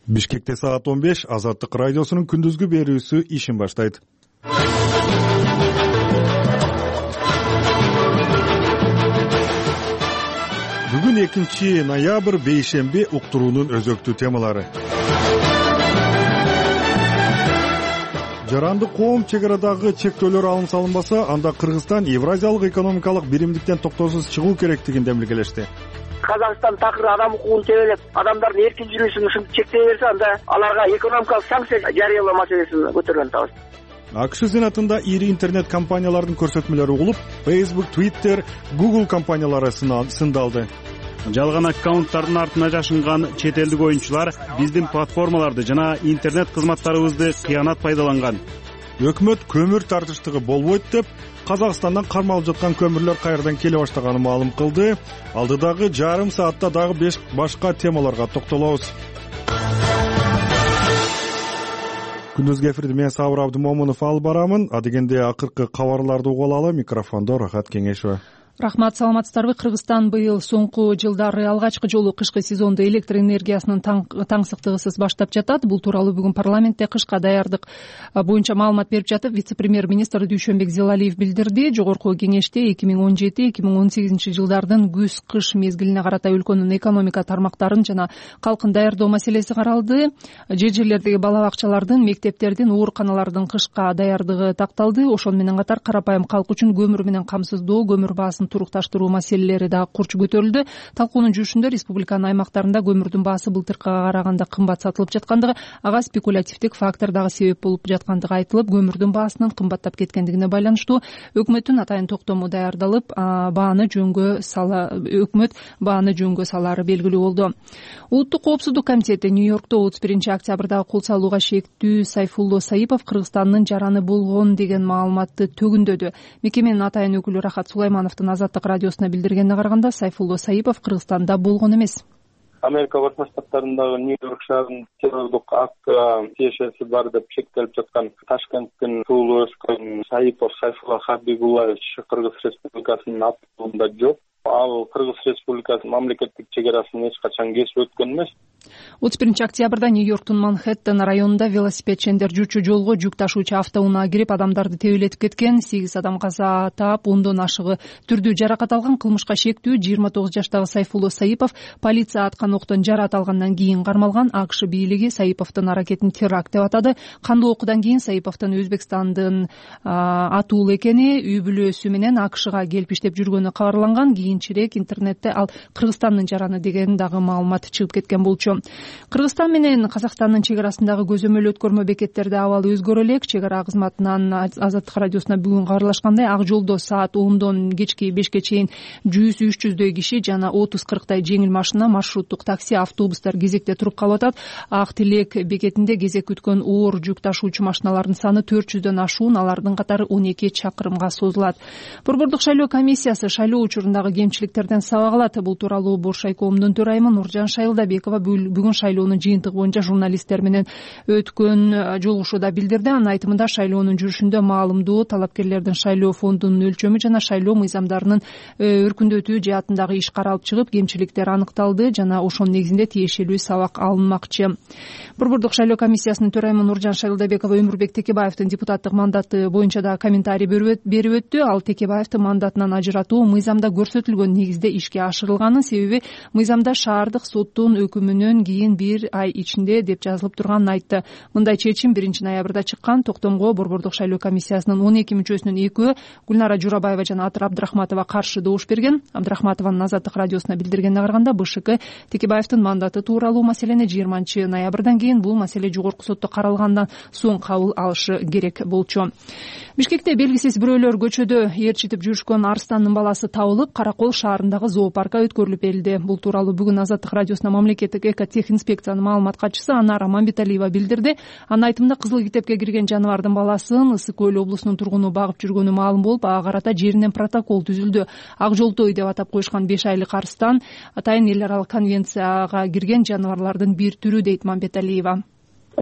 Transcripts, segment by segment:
Бишкекте саат 15 Азаттык радиосунун күндүзгү берүүсү ишин баштайт. Бүгүн 2-ноябрь бейшемби, уктуруунун өзөктүү темалары. Жарандык коом чек арадагы чектөөлөр алым салынбаса, анда Кыргызстан Евразиялык экономикалык биримдиктен токтоосуз чыгуу керектигин демилгелешти. Казакстан такыр адам укугун тебелеп, адамдардын эркин жүрүшүн ушинтип чектей берсе, анда аларга экономикалык санкция жарыялоо маселесин көтөргөн атабыз. АКШ Сенатында ири интернет компаниялардын көрсөтмөлөрү угулуп, Facebook, Twitter, Google компаниялары сындалды. Жалган аккаунттардын артына жашынган чет элдик оюнчулар биздин платформаларды жана интернет кызматтарыбызды кыянат пайдаланган. Өкмөт көмүр тартыштыгы болбойт деп, Казакстандан кармалып жаткан көмүрлөр кайрадан келе баштаганын маалым кылды. Алдыдагы жарым саатта дагы 5 башка темаларга токтолобуз. Күндүзгү эфирди мен Сабыр Абдымомунов алып барамын. Адегенде акыркы кабарларды угуп алалы. Микрофондо Рахат Кеңешова. Рахмат, саламатсыздарбы? Кыргызстан быйыл соңку жылдары алгачкы жолу кышкы сезонду электр энергиясынын таңсыктыгысыз баштап жатат. Бул тууралуу бүгүн парламентте кышка даярдык боюнча маалымат берип жатып, вице-премьер-министр Дүйшөнбек Зилалиев билдирди. Жогорку кеңеште 2017-2018 жылдардын күз-кыш мезгилине карата өлкөнүн экономика тармактарын жана калкын даярдоо маселеси каралды. Жерлердеги бала бакчалардын, мектептердин, ооруканалардын кышка даярдыгы такталды. Ошону менен катар карапайым калк үчүн көмүр менен камсыздоо, көмүр баасын турукташтыруу маселелери да курч көтөрүлдү. Талкуунун жүрүшүндө республиканын аймактарында көмүрдүн баасы былтыркыга караганда кымбат сатылып жаткандыгы, ага спекулятивдик фактор дагы себеп болуп жаткандыгы айтылып, көмүрдүн баасынын кымбаттап кеткендигине байланыштуу өкмөттүн атайын токтому даярдалып, өкмөт бааны жөнгө салаары белгилүү болду. Улуттук коопсуздук комитети Нью-Йоркто 31-октябрдагы кол салууга шектүү Сайфулло Саипов Кыргызстандын жараны болгон деген маалыматты төгүндөдү. Мекеменин атайын өкүлү Рахат Сулаймановдун Азаттык радиосуна билдиргенине караганда, Сайфулло Саипов Кыргызстанда болгон эмес. Америка Барма Штаттарындагы Нью-Йорк шаарынын террордук актка тиешеси бар деп шектелип жаткан Ташкенттин туулуп өскөн Саипов Сайфулла Хабибуллович Кыргыз Республикасынын атында жок. Ал Кыргыз Республикасынын мамлекеттик чек арасын эч качан кесип өткөн эмес. 31-октябрда Нью-Йорктун Манхэттен районунда велосипедчендер жүрчү жолго жүк ташуучу автоунаа кирип, адамдарды тебелетип кеткен. 8 адам каза таап, 10дон ашыгы түрдүү жаракат алган. Кылмышка шектүү 29 жаштагы Сайфулло Саипов полиция аткан октон жарат алгандан кийин кармалган. АКШ бийлиги Саиповдун аракетин теракт деп атады. Кандуу окуудан кийин Саиповдун Өзбекстандын атуул экени, үй бүлөсү менен АКШга келип иштеп жүргөнү кабарланган. Кийинчерээк интернетте ал Кыргызстандын жараны деген дагы маалымат чыгып кеткен болчу. Кыргызстан менен Казакстандын чек арасындагы көзөмөл өткөрмө бекеттерде абал өзгөрө элек. Чек ара кызматынан Азаттык радиосуна бүгүн кабарлашкандай, Ак жолдо саат 10дон кечки 5ке чейин 100-300дөй киши жана 30-40тай жеңил машина, маршруттук такси, автобустар кезекте туруп калып атат. Ак Тилек бекетинде кезек күткөн оор жүк ташуучу машиналардын саны 400дөн ашуун, алардын катары 12 чакырымга созулат. Борбордук шайлоо комиссиясы шайлоо учурундагы кемчиликтерден сабак алат. Бул тууралуу Бош шайкомдун төрайымы Нуржан Шайылдабекова бүгүн шайлоонун жыйынтыгы боюнча журналисттер менен өткөн жолугушууда билдирди. Анын айтымында, шайлоонун жүрүшүндө маалымдоо, талапкерлердин шайлоо фондунун өлчөмү жана шайлоо мыйзамдарынын өркүндөтүү жаатындагы иш каралып чыгып, кемчиликтер аныкталды жана ошонун негизинде тиешелүү сабак алынмакчы. Борбордук шайлоо комиссиясынын төрайымы Нуржан Шайылдабекова Өмүрбек Текебаевдин депутаттык мандаты боюнча да комментарий берип өттү. Ал Текебаевдин мандатынан ажыратуу мыйзамда көрсөтүлгөн негизде ишке ашырылганын, себеби мыйзамда шаардык соттун өкүмүнөн кийин 1 ай ичинде деп жазылып турганын айтты. Мындай чечим 1-ноябрда чыккан. Токтомго борбордук шайлоо комиссиясынын 12 мүчөсүнүн 2-өө Гүлнара Журабаева жана Атыр Абдрахматова каршы добуш берген. Абдрахматованын Азаттык радиосуна билдиргенине караганда, БШК Текебаевдин мандаты тууралуу маселени 20-ноябрдан кийин бул маселе жогорку сотто каралгандан соң кабыл алышы керек болчу. Бишкекте белгисиз бирөөлөр көчөдө ээрчитип жүрүшкөн арстандын баласы табылып, Каракол шаарындагы зоопаркка өткөрүлүп берилди. Бул тууралуу бүгүн Азаттык радиосуна мамлекеттик экотехинспекциянын маалымат катчысы Анара Мамбеталиева билдирди. Анын айтымында, Кызыл китепке кирген жаныбардын баласын Ысык Көл облусунун тургуну багып жүргөнү маалым болуп, ага карата жеринен протокол түзүлдү. Ак жолтой деп атап коюшкан 5 айлык арстан атайын эл аралык конвенцияга кирген жаныбарлардын бир түрү, дейт Мамбеталиева. Кооптуу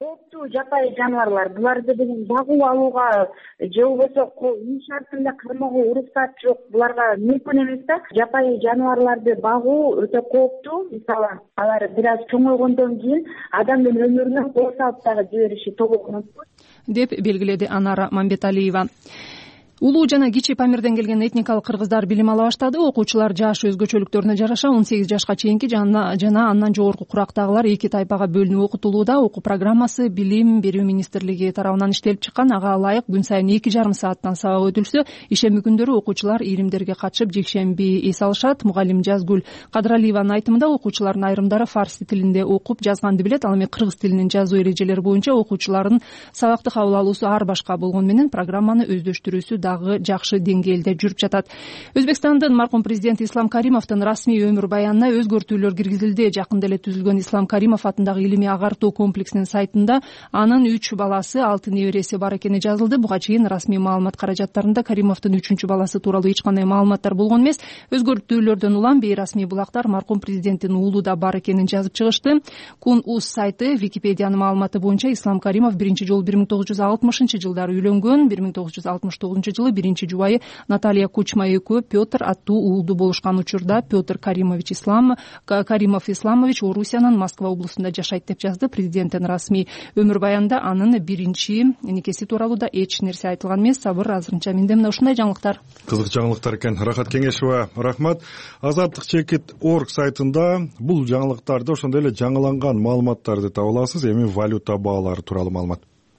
ушул жапайы жаныбарлар буларды деген багуу алууга же болбосо үй шартында кармоого уруксат жок, буларга мүмкүн эмес да. Жапайы жаныбарларды багуу өтө кооптуу. Мисалы алар бир аз чоңойгондон кийин адамдын өмүрүнө кол салып дагы жибериши тобок мүмкүн деп белгиледи Анара Мамбеталиева. Улуу жана кичи Памирден келген этникалык кыргыздар билим ала баштады. Окуучулар жаш өзгөчөлүктөрүнө жараша 18 жашка чейинки жана андан жогорку курактагылар 2 тайпага бөлүнүп окутулууда. Окуу программасы Билим берүү министрлиги тарабынан иштелип чыккан. Ага ылайык күн сайын 2,5 сааттан сабак өтүлсө, ишемби күндөрү окуучулар иримдерге катышып жекшемби эс алышат. Мугалим Жазгүл Кадыралиеванын айтымында окуучулардын айрымдары фарс тилинде окуп жазганды билет. Ал эми кыргыз тилинин жазуу эрежелери боюнча окуучулардын сабакты кабыл алуусу ар башка болгону менен программаны өздөштүрүүсү жакшы деңгээлде жүрүп жатат. Өзбекстандын маркум президенти Ислам Каримовдун расмий өмүр баянына өзгөртүүлөр киргизилди. Жакында эле түзүлгөн Ислам Каримов атындагы илимий агартуу комплексинин сайтында анын 3 баласы, 6 небереси бар экени жазылды. Буга чейин расмий маалымат каражаттарында Каримовдун 3 баласы тууралуу эч кандай маалыматтар болгон эмес. Өзгөртүүлөрдөн улам бейрасмий булактар маркум президенттин уулу да бар экенин жазып чыгышты. Кун.уз сайты Википедиянын маалыматы боюнча Ислам Каримов биринчи жолу 1960-жылдары үйлөнгөн. 1969-жылы биринчи жубайы Наталья Кучма экөө Петр аттуу уулду болушкан учурда Петр Каримов Исламович Орусиянын Москва облусунда жашайт деп жазды. Президенттин расмий өмүр баянында анын биринчи никеси тууралуу да эч нерсе айтылган эмес. Сабыр азырынча менде мына ушундай жаңылыктар. Кызык жаңылыктар экен. Рахат Кеңешева, рахмат. Азаттык.org сайтында бул жаңылыктарды, ошондой эле жаңыланган маалыматтарды таба аласыз. Эми валюта баалары тууралуу маалымат.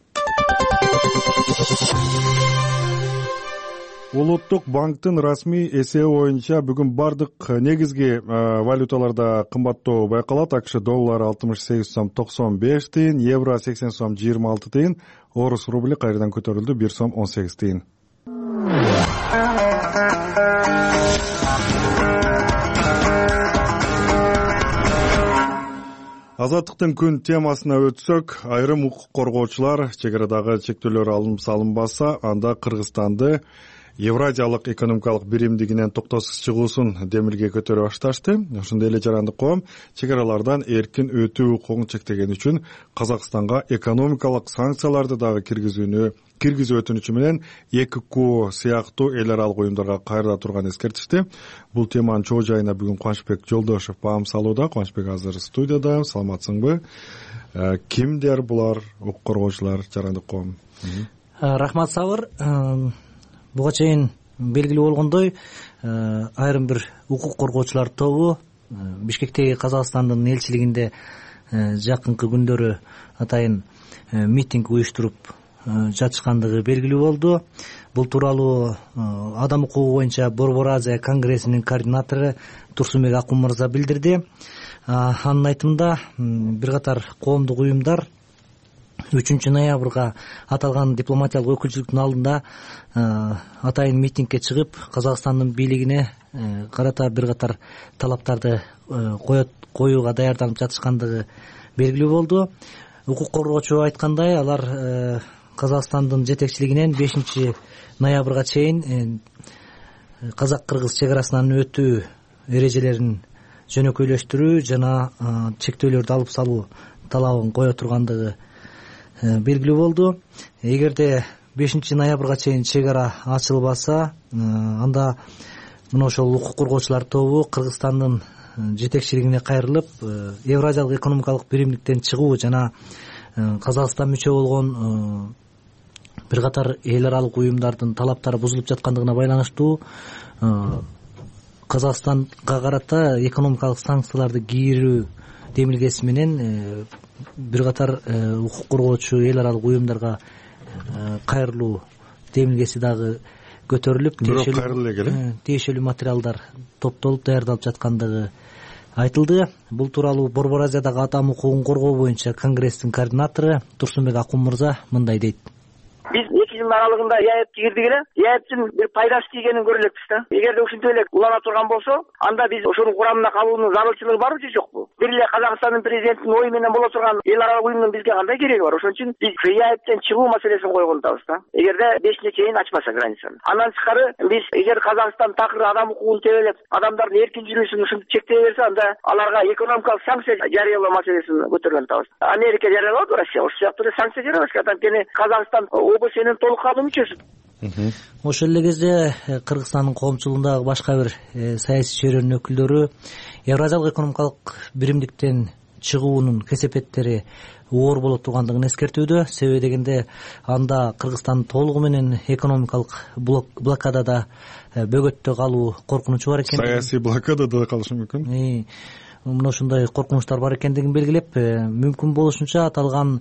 Улуттук банктын расмий эсеби боюнча бүгүн бардык негизги валюталарда кымбаттоо байкалат. АКШ доллары 68 сом 95 тыйын, евро 80 сом 26 тыйын, орус рубли кайрадан көтөрүлдү 1 сом 18 тыйын. Азаттыктын күн темасына өтсөк, айрым укук коргоочулар чек арадагы чектөөлөр алынып салынбаса, анда Кыргызстанды Евразиялык экономикалык биримдигинен токтосуз чыгуусун демилге көтөрө башташты. Ошондой эле жарандык коом чек аралардан эркин өтүү укугун чектеген үчүн Казакстанга экономикалык санкцияларды дагы киргизүү өтүнүчү менен ЭККУ сыяктуу эл аралык уюмдарга кайрыла турган эскертишти. Бул теманын чоо жайына бүгүн Кубанычбек Жолдошев баам салууда. Кубанычбек азыр студияда. Саламатсыңбы? Кимдер булар, укук коргоочулар, жарандык коом? Рахмат, Сабыр. Буга чейин белгилүү болгондой, айрым бир укук коргоочулар тобу Бишкектеги Казакстандын элчилигинде жакынкы күндөрү атайын митинг уюштуруп жатышкандыгы белгилүү болду. Бул тууралуу Адам укугу боюнча Борбор Азия конгрессинин координатору Турсунбек Акун мырза билдирди. Анын айтымында бир катар коомдук уюмдар 3 ноябрга аталган дипломатиялык өкүлчүлүктүн алдында атайын митингге чыгып, Казакстандын бийлигине карата бир катар талаптарды коюуга даярданып жатышкандыгы белгилүү болду. Укук коргоочу айткандай, алар Казакстандын жетекчилигинен 5 ноябрга чейин казак-кыргыз чек арасынан өтүү эрежелерин жөнөкөйлөштүрүү жана чектөөлөрдү алып салуу талабын кое тургандыгы белгилүү болду. Эгерде 5 ноябрга чейин чек ара ачылбаса, анда мына ошол укук коргоочулар тобу Кыргызстандын жетекчилигине кайрылып, Евразиялык экономикалык биримдиктен чыгуу жана Казакстан мүчө болгон бир катар эл аралык уюмдардын талаптары бузулуп жаткандыгына байланыштуу Казакстанга карата экономикалык санкцияларды кийирүү демилгеси менен бир катар укук коргоочу эл аралык уюмдарга кайрылуу демилгеси дагы көтөрүлүп, тиешелүү материалдар топтолуп даярдалып жаткандыгы айтылды. Бул тууралуу Борбор Азиядагы адам укугун коргоо боюнча конгресстин координатору Турсунбек Акун мырза мындай дейт. Биз жылдын аралыгында ЯЭПке кирдик эле. ЯЭПтин бир пайдасы тийгенин көрө элекпиз да. Эгерде ушинтип эле улана турган болсо, анда биз ошонун курамына калуунун зарылчылыгы барбы же жокпу? Бир эле Казакстандын президентинин ою менен боло турган эл аралык уюмдун бизге кандай кереги бар? Ошон үчүн биз ЯЭПтен чыгуу маселесин койгон атабыз да. Эгерде 5-не чейин ачпаса границаны. Андан тышкары биз эгер Казакстан такыр адам укугун тебелеп, адамдардын эркин жүрүшүн ушинтип чектей берсе, анда аларга экономикалык санкция жарыялоо маселесин көтөргөн атабыз. Америка жарыялады, Россия ошол сыяктуу эле санкция жарыялаш. Анткени Казакстан ОБСнин толук кандуу мүчөсү. Ошол эле кезде Кыргызстандын коомчулугундагы башка бир саясий чөйрөнүн өкүлдөрү Евразиялык экономикалык биримдиктен чыгуунун кесепеттери оор боло тургандыгын эскертүүдө. Себеби дегенде анда Кыргызстан толугу менен экономикалык блокадада бөгөттө калуу коркунучу бар экен. Саясий блокадада калышы мүмкүн. Мына ушундай коркунучтар бар экендигин белгилеп, мүмкүн болушунча аталган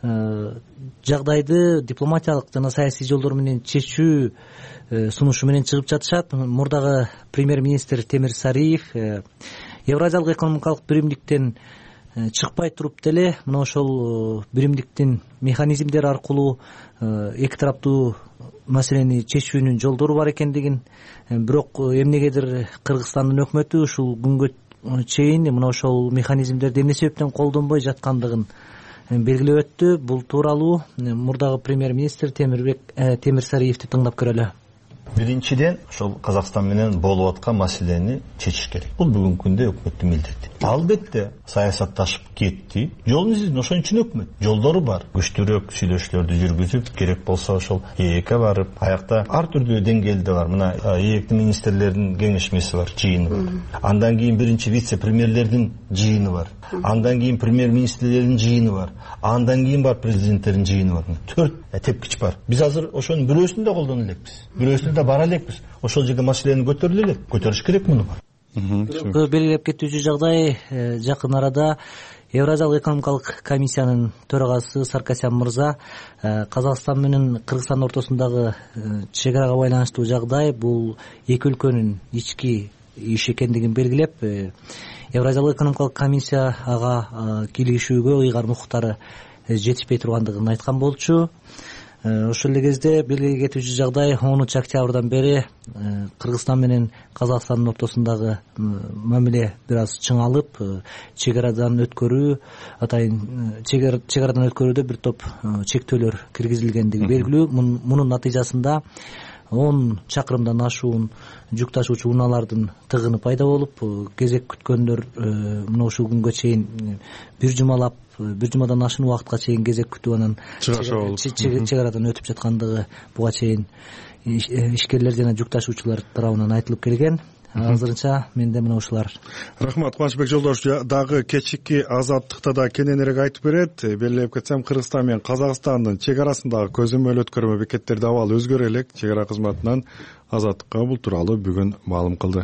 жагдайды дипломатиялык жана саясий жолдор менен чечүү сунушу менен чыгып жатышат. Мурдагы премьер-министр Темир Сариев Евразиялык экономикалык биримдиктен чыкпай туруп деле мына ошол биримдиктин механизмдери аркылуу эки тараптуу маселени чечүүнүн жолдору бар экендигин, бирок эмнегедир Кыргызстандын өкмөтү ушул күнгө чейин мына ошол механизмдерди эмне себептен колдонбой жаткандыгын белгилеп өттү. Бул тууралуу мурдагы премьер-министр Темир Сариевди тыңдап көрөлү. Биринчиден, ошол Казакстан менен болуп аткан маселени чечиш керек. Бул бүгүнкү күндө өкмөттүн милдети. Албетте саясатташып кетти. Жолун издейт, ошон үчүн өкмөт. Жолдору бар. Күчтүүрөөк сүйлөшүүлөрдү жүргүзүп, керек болсо ошол ЭЭКке барып, аякта ар түрдүү деңгээлде бар. Мына ЭЭКтин министрлердин кеңешмеси бар, жыйыны бар. Андан кийин биринчи вице-премьерлердин жыйыны бар. Андан кийин премьер-министрлердин жыйыны бар. Андан кийин бар президенттердин жыйыны бар. 4 тепкич бар. Биз азыр ошонун бирөөсүн да колдоно элекпиз. Бирөөсүн да бара элекпиз. Ошол жерге маселени көтөрүлө элек. Көтөрүш керек муну. Белгилеп кетүүчү жагдай жакын арада Евразиялык экономикалык комиссиянын төрагасы Саркасян мырза Казакстан менен Кыргызстан ортосундагы чек-арага байланыштуу жагдай бул эки өлкөнүн ички иши экендигин белгилеп, Евразиялык экономикалык комиссия ага кийлигишүүгө ыйгарым укуктары жетишпей тургандыгын айткан болчу. Ошол эле кезде белгилей кетүүчү жагдай 10 октябрдан бери Кыргызстан менен Казакстандын ортосундагы мамиле бир аз чыңалып, чек-арадан өткөрүү, атайын чек-арадан өткөрүүдө бир топ чектөөлөр киргизилгендиги белгилүү. Мунун натыйжасында 10 чакырымдан ашуун жүк ташуучу унаалардын тыгыны пайда болуп, кезек күткөндөр мына ушул күнгө чейин бир жумадан ашуун убакытка чейин кезек күтүп анан чек-арадан өтүп жаткандыгы буга чейин ишкерлер жана жүк ташуучулар тарабынан айтылып келген. Азырынча менде мына ушулар. Рахмат, Кубанычбек Жолдош дагы кечки азаттыкта да кененирээк айтып берет. Белгилеп кетсем, Кыргызстан менен Казакстандын чек арасындагы көзөмөл өткөрмө бекеттерде абал өзгөрө элек. Чек ара кызматынан азаттыкка бул тууралуу бүгүн маалым кылды.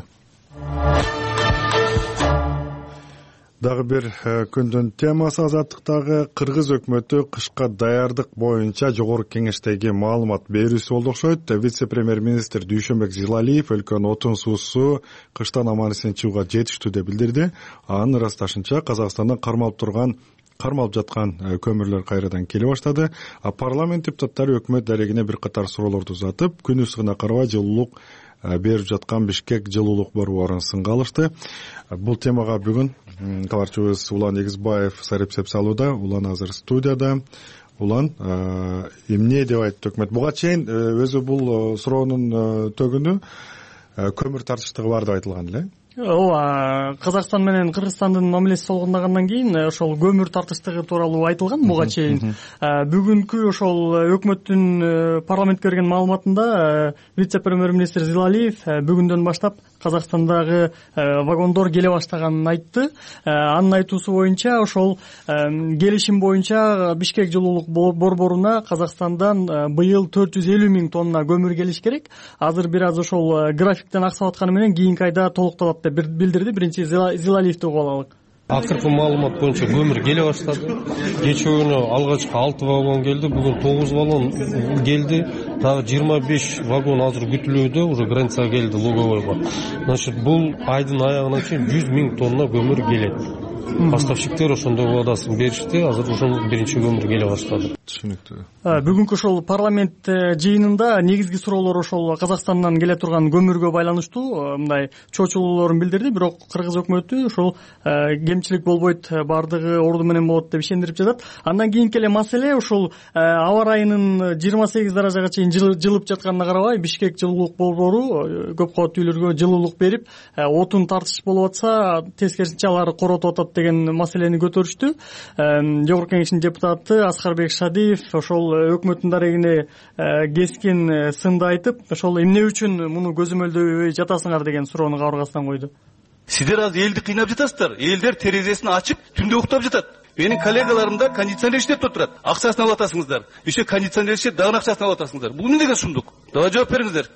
Дагы бир күндүн темасы азаттыктагы кыргыз өкмөтү кышка даярдык боюнча жогорку кеңештеги маалымат берүүсү болду окшойт. Вице-премьер-министр Дүйшөнбек Зилалиев өлкөнүн отун суусу кыштан аман-эсен чыгууга жетиштүү деп билдирди. Анын ырасташынча Казакстандан кармалып жаткан көмүрлөр кайрадан келе баштады. Парламент депутаттары өкмөт дарегине бир катар суроолорду узатып, күн ысыгына карабай жылуулук берип жаткан Бишкек жылуулук борборун сынга алышты. Бул темага бүгүн кабарчыбыз Улан Эгизбаев сарепсеп салууда. Улан азыр студияда. Улан, эмне деп айтты өкмөт? Буга чейин өзү бул суроонун төгүнү көмүр тартыштыгы бар деп айтылган эле. Ооба, Казакстан менен Кыргызстандын мамилеси солгундагандан кийин ошол көмүр тартыштыгы тууралуу айтылган буга чейин. Бүгүнкү ошол өкмөттүн парламентке берген маалыматында вице-премьер-министр Зилалиев бүгүндөн баштап Казакстандагы вагондор келе баштаганын айтты. Анын айтуусу боюнча ошол келишим боюнча Бишкек жылуулук борборуна Казакстандан быйыл 450 000 тонна көмүр келиш керек. Азыр бир аз ошол графиктен аксап атканы менен кийинки айда толукталат деп билдирди. Биринчи Зилалиевди угуп алалы. Акыркы маалымат боюнча көмүр келе баштады. Кечээ күнү алгачкы 6 вагон келди, бүгүн 9 вагон келди. Дагы 25 вагон азыр күтүлүүдө, уже границага келди Луговойго. Значит, бул айдын аягына чейин 100 000 тонна көмүр келет. поставщиктер ошондой убадасын беришти, азыр ошол биринчи көмүр келе баштады. Түшүнүктүү. Бүгүнкү ошол парламент жыйынында негизги суроолор ошол Казакстандан келе турган көмүргө байланыштуу мындай чочулуулорун билдирди. Бирок кыргыз өкмөтү ошол кемчилик болбойт, баардыгы орду менен болот деп ишендирип жатат. Андан кийинки эле маселе ушул аба ырайынын 28 даражага чейин жылып жатканына карабай, Бишкек жылуулук борбору көп кабаттуу үйлөргө жылуулук берип, отун тартыш болуп атса, тескерисинче алар коротуп атат деген маселени көтөрүштү. Жогорку Кеңештин депутаты Аскарбек Шадиев ошол өкмөттүн дарегине кескин сынды айтып, ошол эмне үчүн муну көзөмөлдөбөй жатасыңар деген суроону кабыргасынан койду. Сиздер азыр элди кыйнап жатасыздар. Элдер терезесин ачып түндө уктап жатат. Менин коллегаларым да кондиционер иштеп отурат. Акчасын алып атасыңыздар. Еще кондиционер иштеп, дагы акчасын алып атасыңыздар. Бул эмне деген сундук? Дагы жооп бериңиздер.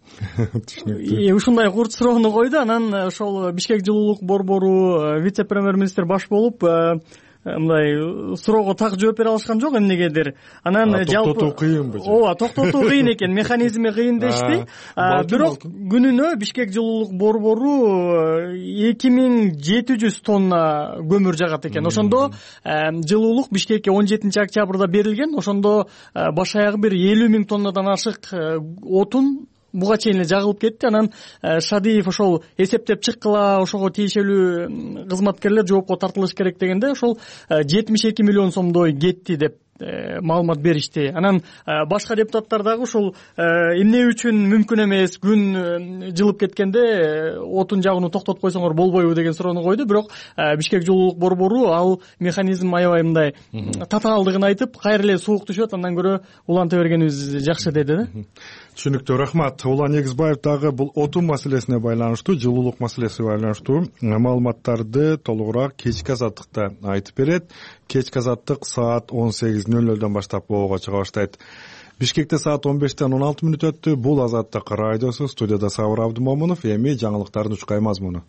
Ушундай курт суроону койду. Анан ошол Бишкек жылуулук борбору вице-премьер-министр баш болуп, мындай суроого так жооп бере алышкан жок эмнегедир. Анан жалпы токтотуу кыйынбы? Ооба, токтотуу кыйын экен, механизми кыйын дешти. Бирок күнүнө Бишкек жылуулук борбору 2700 тонна көмүр жагат экен. Ошондо жылуулук Бишкекке 17 октябрда берилген. Ошондо баш аягы бир 50 000 тоннадан ашык отун буга чейин эле жагылып кетти. Анан Шадиев ошол эсептеп чыккыла, ошого тийиштүү кызматкерлер жоопко тартылыш керек дегенде, ошол 72 миллион сомдой кетти деп маалымат беришти. Анан башка депутаттар дагы ушул эмне үчүн мүмкүн эмес, күн жылып кеткенде отун жагууну токтотуп койсоңор болбойбу деген суроону койду. Бирок Бишкек жылуулук борбору ал механизм аябай мындай татаалдыгын айтып, кайра эле суук түшөт, андан көрө уланта бергенибиз жакшы деди да. Түшүнүктүү, рахмат. Улан Негизбаев дагы бул отун маселесине байланыштуу, жылуулук маселесине байланыштуу маалыматтарды толугураак кечки азаттыкта айтып берет. Кечки азаттык саат 18:00 баштап боого чыга баштайт. Бишкекте саат 15-тен 16 мүнөт өттү. Бул Азаттык радиосу, студияда Сабыр Абдымомунов. Эми жаңылыктардын учкай мазмуну.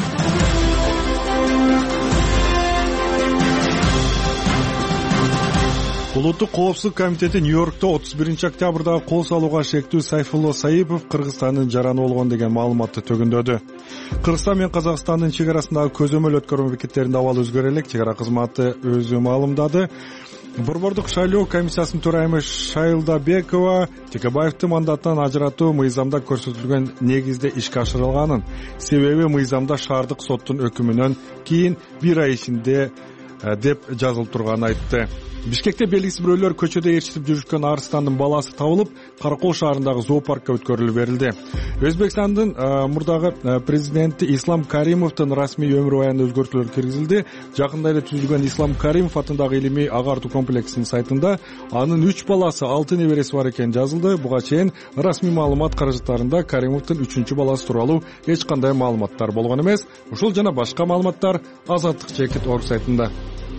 Улуттук коопсуздук комитети Нью-Йоркто 31 октябрда кол салууга шектүү Сайфулло Саипов Кыргызстандын жараны болгон деген маалыматты төгүндөдү. Кыргызстан менен Казакстандын чек арасындагы көзөмөл өткөрүү бекеттеринде абал өзгөрө элек, чек ара кызматы өзү маалымдады. Борбордук шайлоо комиссиясынын төрайымы Шайлдабекова Текебаевдин мандатынан ажыратуу мыйзамда көрсөтүлгөн негизде ишке ашырылганын, себеби мыйзамда шаардык соттун өкүмүнөн кийин 1 ай ичинде деп жазылып турганын айтты. Бишкекте белгисиз бирөөлөр көчөдө ээрчитип жүрүшкөн арыстандын баласы табылып, Каракол шаарындагы зоопаркка өткөрүлүп берилди. Өзбекстандын мурдагы президенти Ислам Каримовдун расмий өмүр баянына өзгөртүүлөр киргизилди. Жакында эле түзүлгөн Ислам Каримов атындагы илимий агартуу комплексинин сайтында анын 3 баласы, 6 небереси бар экени жазылды. Буга чейин расмий маалымат каражаттарында Каримовдун 3-чү баласы тууралуу эч кандай маалыматтар болгон эмес. Ушул жана башка маалыматтар Азаттык чекит орг сайтында.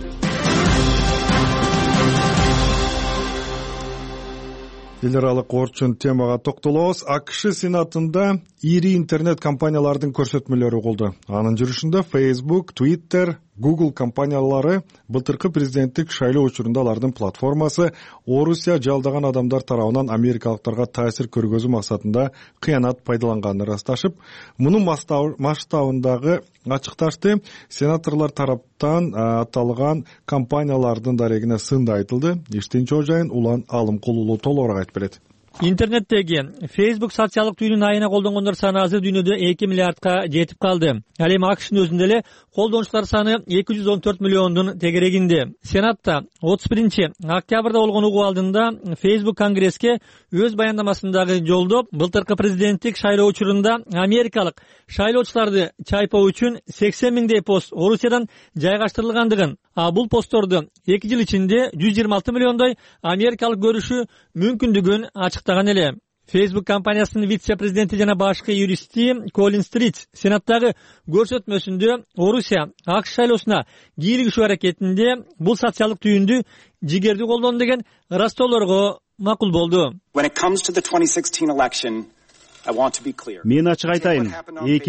Эл аралык орчун темага токтолобуз. АКШ Сенатында ири интернет компаниялардын көрсөтмөлөрү болду. Анын жүрүшүндө Facebook, Twitter, Google компаниялары былтыркы президенттик шайлоо учурунда алардын платформасы Орусия жалдаган адамдар тарабынан америкалыктарга таасир көргөзүү максатында кыянат пайдаланганын ырасташып, мунун масштабындагы ачыкташты. Сенаторлор тараптан аталган компаниялардын дарегине сынды айтылды. Иштин чоо-жайын Улан Алымкулуулу толугураак айтып берет. Интернеттеги Facebook социалдык түйүнүн айына колдонгондор саны азыр дүйнөдө 2 миллиардка жетип калды. Ал эми АКШнын өзүндө эле колдонуучулар саны 214 миллиондун тегерегинде. Сенатта 31 октябрда болгон угуу алдында Facebook Конгресске өз баяндамасындагы жолдоп, былтыркы президенттик шайлоо учурунда америкалык шайлоочуларды чайпоо үчүн 80 миңдей пост Орусиядан жайгаштырылгандыгын, бул постторду 2 жыл ичинде 126 миллиондой америкалык көрүшү мүмкүндүгүн ачыктаган эле. Facebook компаниясынын вице-президенти жана башкы юристи Колин Стрит Сенаттагы көрсөтмөсүндө Орусия АКШ шайлоосуна кийлигишүү аракетинде бул социалдык түйүндү жигердүү колдону деген ырастоолорго макул болду. Мен ачык айтайын,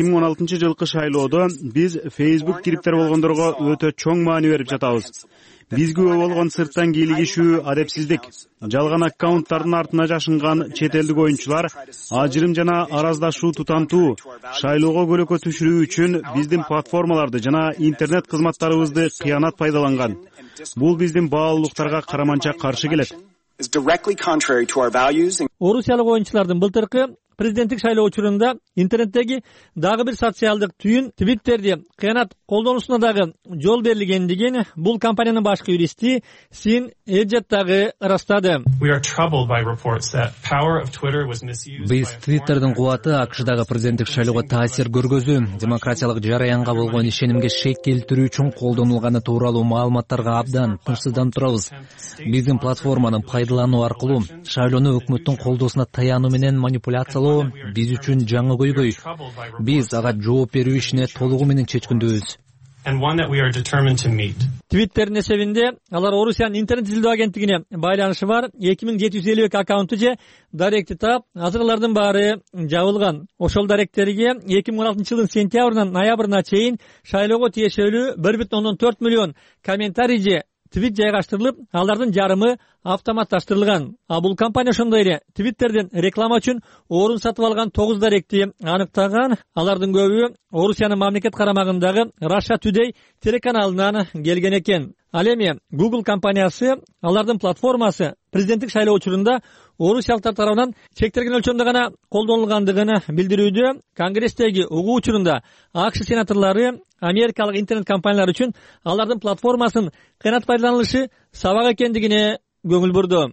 2016 жылкы шайлоодо биз Facebook кириптер болгондорго өтө чоң маани берип жатабыз. Биз күбө болгон сырттан кийлигишүү, адепсиздик, жалган аккаунттардын артына жашынган чет элдик оюнчулар ажырым жана араздашуу тутантуу, шайлоого көлөкө түшүрүү үчүн биздин платформаларды жана интернет кызматтарыбызды кыянат пайдаланган. Бул биздин баалуулуктарга караманча каршы келет. Орусиялык оюнчулардын былтыркы президенттик шайлоо учурунда интернеттеги дагы бир социалдык түйүн Твиттерди кыянат колдонуусуна дагы жол берилгендигин бул компаниянын башкы юристи Син Эджет дагы ырастады. Биз Твиттердин кубаты АКШдагы президенттик шайлоого таасир көргөзүү, демократиялык жараянга болгон ишенимге шек келтирүү үчүн колдонулганы тууралуу маалыматтарга абдан тынчсызданып турабыз. Биздин платформаны пайдалануу аркылуу шайлоону өкмөттүн колдоосуна таянуу менен манипуляциялоо биз үчүн жаңы көйгөй. Биз ага жооп берүү ишине толугу менен чечкиндүүбүз. Твиттердин эсебинде алар Орусиянын интернет изилдөө агенттигине байланышы бар 2752 аккаунту же даректи таап, азыр алардын баары жабылган. Ошол даректерге 2016-жылдын сентябрынан ноябрына чейин шайлоого тиешелүү 1,4 миллион комментарий же твит жайгаштырылып, алардын жарымы автоматташтырылган. Бул компания ошондой эле Твиттерден реклама үчүн орун сатып алган 9 даректи аныктаган. Алардын көбү Орусиянын мамлекет карамагындагы Russia Today телеканалынан келген экен. Ал эми Google компаниясы алардын платформасы президенттик шайлоо учурунда орусиялыктар тарабынан чектелген өлчөмдө гана колдонулгандыгын билдирүүдө. Конгресстеги угуу учурунда АКШ сенаторлору америкалык интернет компаниялар үчүн алардын платформасын кыянат пайдаланылышы сабак экендигине көңүл бурду.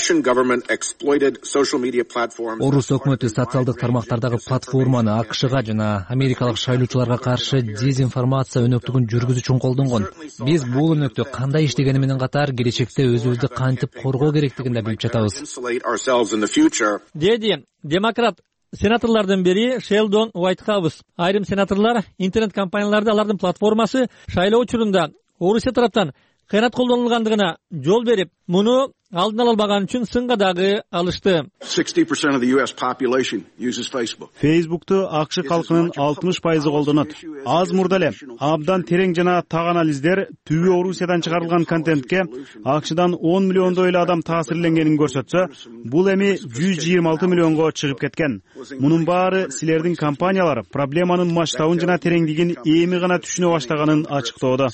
Орус өкмөтү социалдык тармактардагы платформаны АКШга жана америкалык шайлоочуларга каршы дезинформация өнөктүгүн жүргүзүү үчүн колдонгон. Биз бул өнөктү кандай иштегени менен катар келечекте өзүбүздү кантип коргоо керектигин да билип жатабыз. Деди демократ сенаторлордун бири Шелдон Уайтхаус. Айрым сенаторлор интернет компанияларды алардын платформасы шайлоо учурунда Орусия тараптан кыянат колдонулгандыгына жол берип, муну алдын ала албаган үчүн сынга дагы алышты. Facebook'tu АКШ калкынын 60% колдонот. Аз мурда эле абдан терең жана так анализдер түбү Орусиядан чыгарылган контентке АКШдан 10 миллиондой эле адам таасирленгенин көрсөтсө, бул эми 126 миллионго чыгып кеткен. Мунун баары силердин компаниялар проблеманын масштабын жана тереңдигин эми гана түшүнө баштаганын ачыктоодо.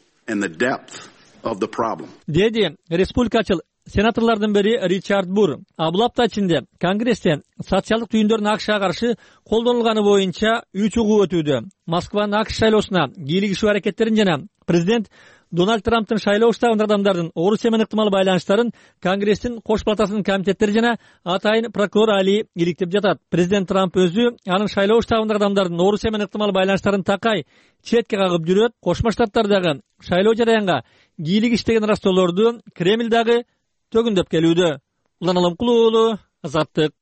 Деди республикачыл сенаторлордун бири Ричард Бур. Бул апта ичинде Конгрессте социалдык түйүндөрдүн АКШга каршы колдонулганы боюнча 3 угуу өтүүдө. Москванын АКШ шайлоосуна кийлигишүү аракеттерин жана президент Дональд Трамптын шайлоо штабындагы адамдардын Орусия менен ыктымал байланыштарын Конгресстин кош палатасынын комитеттери жана атайын прокурор Али иликтеп жатат. Президент Трамп өзү анын шайлоо штабындагы адамдардын Орусия менен ыктымал байланыштарын такай четке кагып жүрөт. Кошмо Штаттардагы шайлоо жараянга кийлигиш деген растоолорду Кремль дагы төгүндөп келүүдө. Улан Аламкулуу уулу, Азаттык.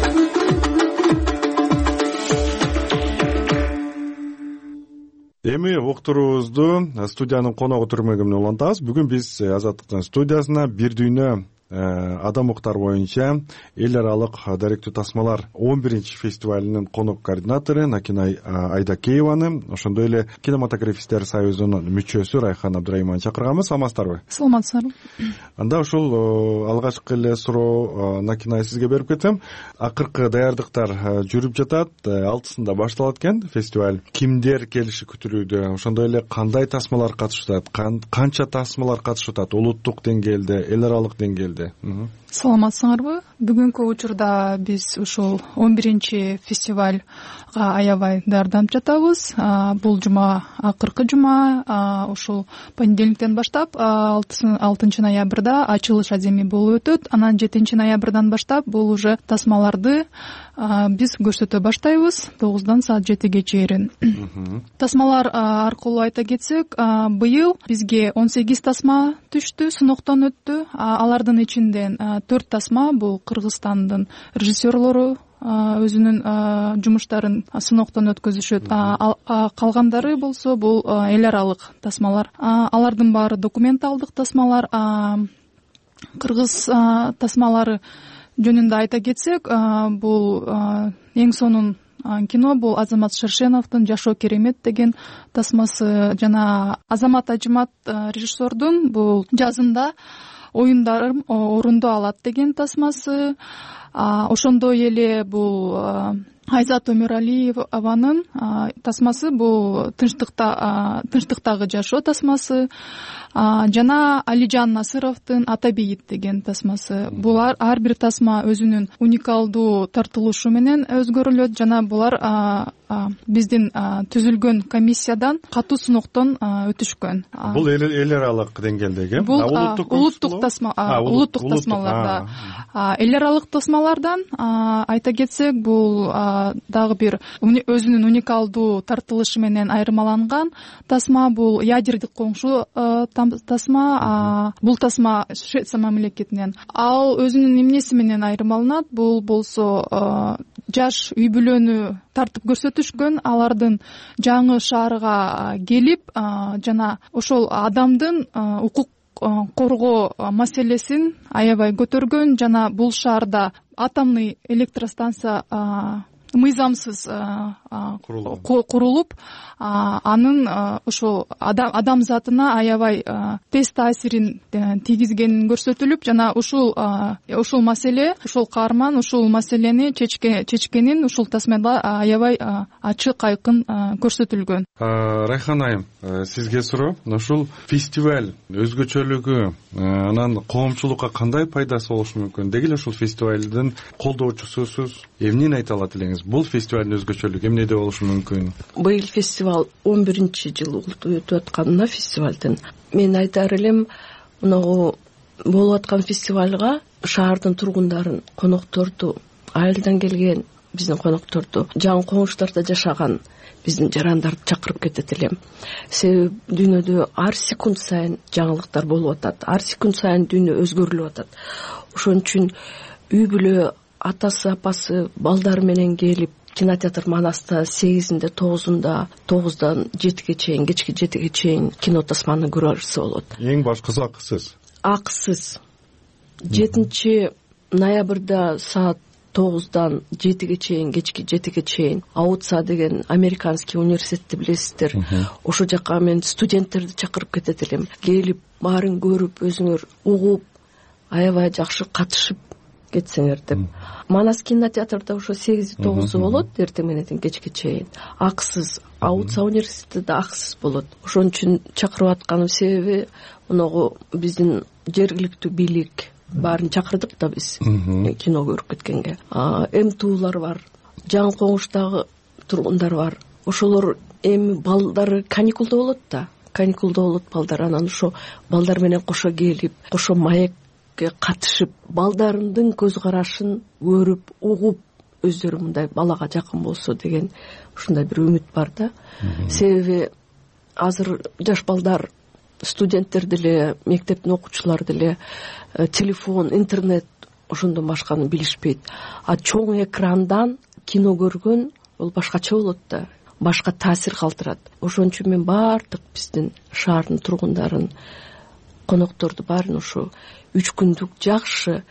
Эми уктуруубузду студиянын коногу түрмөгү менен улантабыз. Бүгүн биз Азаттыктын студиясына бир дүйнө адам укуктары боюнча эл аралык даректүү тасмалар 11-чи фестивалынын конок координатору Накинай Айдакееваны, ошондой эле кинематографисттер союзунун мүчөсү Райхан Абдырайымованы чакырганбыз. Саламатсыздарбы? Саламатсыздарбы. Анда ошол алгачкы эле суроо Накинай сизге берип кетсем. Акыркы даярдыктар жүрүп жатат, 6-сында башталат экен фестиваль. Кимдер келиши күтүлүүдө? Ошондой эле кандай тасмалар катышат? Канча тасмалар катышат? Улуттук деңгээлде, эл аралык деңгээлде? Саламатсыңарбы? Бүгүнкү учурда биз ушул 11-чи фестивалга аябай даярданып жатабыз. Бул жума акыркы жума, ушул понедельниктен баштап 6 ноябрда ачылыш аземи болуп өтөт. Анан 7 ноябрдан баштап бул уже тасмаларды биз көрсөтө баштайбыз 9-дан саат 7-ге чейин. Тасмалар аркылуу айта кетсек, быйыл бизге 18 тасма түштү, сыноктон өттү. Алардын ичинде 4 тасма бул Кыргызстандын режиссерлору өзүнүн жумуштарын сыноктон өткөзүшөт. Калгандары болсо бул эл аралык тасмалар. Алардын баары документалдык тасмалар. Кыргыз тасмалары жөнүндө айта кетсек, бул эң сонун кино бул Азамат Шершеновдун Жашоо керемет деген тасмасы жана Азамат Ажимат режиссердун бул жазында оюндарым орунду алат деген тасмасы, ошондой эле бул Айзат Өмүралиеванын тасмасы бул Тынчтыктагы жашоо тасмасы, жана Алижан Насыровдун Ата бейит деген тасмасы. Булар ар бир тасма өзүнүн уникалдуу тартылышы менен өзгөрүлөт жана булар биздин түзүлгөн комиссиядан катуу сыноктон өтүшкөн. Бул эл аралык деңгээлдеги, улуттук тасмаларда. Эл аралык тасмалардан айта кетсек, бул дагы бир өзүнүн уникалдуу тартылышы менен айырмаланган тасма бул Ядердик коңшу тасма. Бул тасма Швеция мамлекетинен. Ал өзүнүн эмнеси менен айырмаланат? Бул болсо жаш үй бүлөнү тартып көрсөтүшкөн, алардын жаңы шаарга келип жана ошол адамдын укук коргоо маселесин аябай көтөргөн жана бул шаарда атомный электростанция мыйзамсыз курулуп, анын ошол адамзатына аябай тез таасирин тийгизгени көрсөтүлүп, жана ушул маселе, ушул каарман ушул маселени чечкенин ушул тасмада аябай ачык айкын көрсөтүлгөн. Райхан айым, сизге суроо, ушул фестиваль өзгөчөлүгү анан коомчулукка кандай пайдасы болушу мүмкүн? Деги эле ушул фестивалдын колдоочусусуз, эмнени айта алат элеңиз? Бул фестивалдын өзгөчөлүгү эмнеде болушу мүмкүн? Быйыл фестиваль 11-жыл өтүп атканына фестивалдын. Мен айтар элем, мынагу болуп аткан фестивалга шаардын тургундарын, конокторду, айылдан келген биздин конокторду, жаңы коңуштарда жашаган биздин жарандарды чакырып кетет элем. Себеби дүйнөдө ар секунд сайын жаңылыктар болуп атат, ар секунд сайын дүйнө өзгөрүлүп атат. Ошон үчүн үй бүлө атасы, апасы, балдары менен келип, кинотеатр Манаста 8-нде, 9-унда, 9-дан 7-ге чейин, кечки 7-ге чейин кино тасманы көрөрсө болот. Эң башкысы акысыз. Акысыз. 7-ноябрда саат 9-дан 7-ге чейин, кечки 7-ге чейин Аутса деген американский университетти билесиздер. Ошо жака мен студенттерди чакырып кетет элем. Келип, баарын көрүп, өзүңөр угуп, аябай жакшы катышып кетсеңер деп. Манас кинотеатрда ошо 8-9 болот, эртең менен кечке чейин. Акысыз. Аутса университетте акысыз болот. Ошон үчүн чакырып атканым себеби, мынагу биздин жергиликтүү бийлик баарын чакырдык да биз кино көрүп кеткенге. МТУлар бар, жаңы коңуштагы тургундар бар. Ошолор эми балдары каникулда болот да. Каникулда болот балдар, анан ошо балдар менен кошо келип, кошо маек катышып, балдарымдын көз карашын көрүп, угуп, өздөрү мындай балага жакын болсо деген ушундай бир үмүт бар да. Себеби азыр жаш балдар, студенттер деле, мектептин окуучулары деле телефон, интернет ошондон башканы билишпейт. А чоң экрандан кино көргөн ол башкача болот да, башка таасир калтырат. Ошон үчүн мен баардык биздин шаардын тургундарын, конокторду баарын ушу 3 күндүк жакшы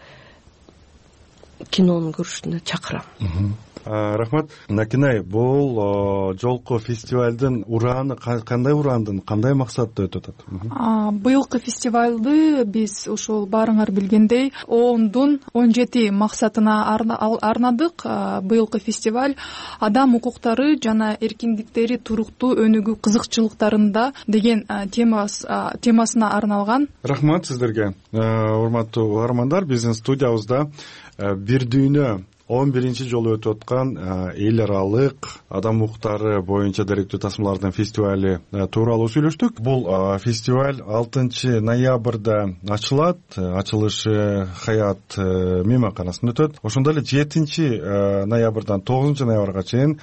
кинону көрүшүнө чакырам. Рахмат. Накинай, бул жолку фестивалдын урааны кандай урандын, кандай максатта өтүп атат? Быйылкы фестивалды биз ушул баарыңар билгендей 10-17 максатына арнадык. Быйылкы фестиваль адам укуктары жана эркиндиктери туруктуу өнүгүү кызыкчылыктарында деген темасына арналган. Рахмат сиздерге. Урматтуу угармандар, биздин студиябызда бир дүйнө 11-жолу өтүп аткан эл аралык адам укуктары боюнча даректүү тасмалардын фестивали тууралуу сүйлөштүк. Бул фестиваль 6 ноябрда ачылат. Ачылышы Хаят мейманканасында өтөт. Ошондой эле 7 ноябрдан 9 ноябрга чейин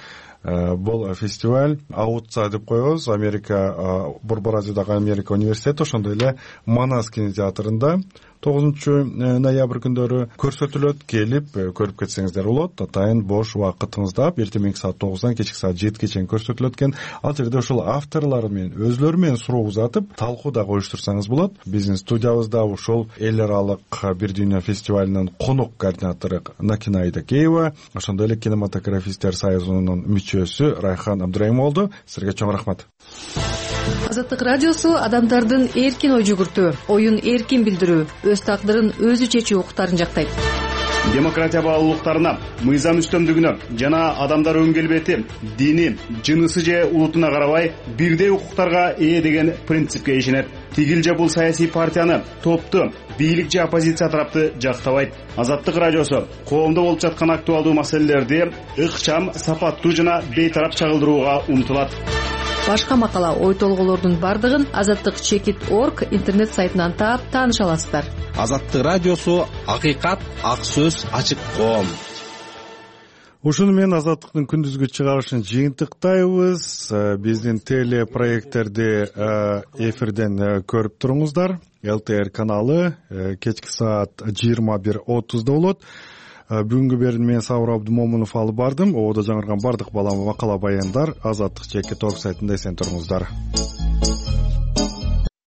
бул фестиваль аутса деп коебуз. Америка, Борбор Азиядагы Америка университети, ошондой эле Манас кинотеатрында 9 ноябрь күндөрү көрсөтүлөт. Келип көрүп кетсеңиздер болот. Атайын бош убакытыңызда эртең саат 9-дан кечки саат 7-ге чейин көрсөтүлөт экен. Ал жерде ошол авторлор менен өзлөрү менен суроо узатып, талкуу да коюштурсаңыз болот. Биздин студиябызда ошол эл аралык Бир дүйнө фестивалынын конок координатору Накина Айдакеева, ошондой эле кинематографисттер союзунун мүчөсү Райхан Абдырайым болду. Сизерге чоң рахмат. Азаттык радиосу адамдардын эркин ой жүгүртүү, оюн эркин билдирүү, өз тагдырын өзү чечүү укуктарын жактайт. Демократия баалуулуктарына, мыйзам үстөмдүгүнө жана адамдар өн келбети, дини, жынысы же улутуна карабай бирдей укуктарга ээ деген принципке ишенет. Тигил же бул саясий партияны, топту, бийлик же оппозиция тарапты жактабайт. Азаттык радиосу коомдо болуп жаткан актуалдуу маселелерди ыкчам, сапаттуу жана бейтарап чагылдырууга умтулат. Башка макала, ой толголордун бардыгын azattik.org интернет сайтынан таап тааныша аласыздар. Азаттык радиосу акыйкат, ак сөз, ачык коом. Ушуну менен Азаттыктын күндүзгү чыгарышын жыйынтыктайбыз. Биздин телепроекттерди эфирден көрүп туруңуздар. ЛТР каналы кечки саат 21:30да болот. Бүгүнкү берүүнү мен Сабыр Абдымомунов алып бардым. Ободо жаңырган бардык макала баяндар Азаттык.org сайтында эсен туруңуздар.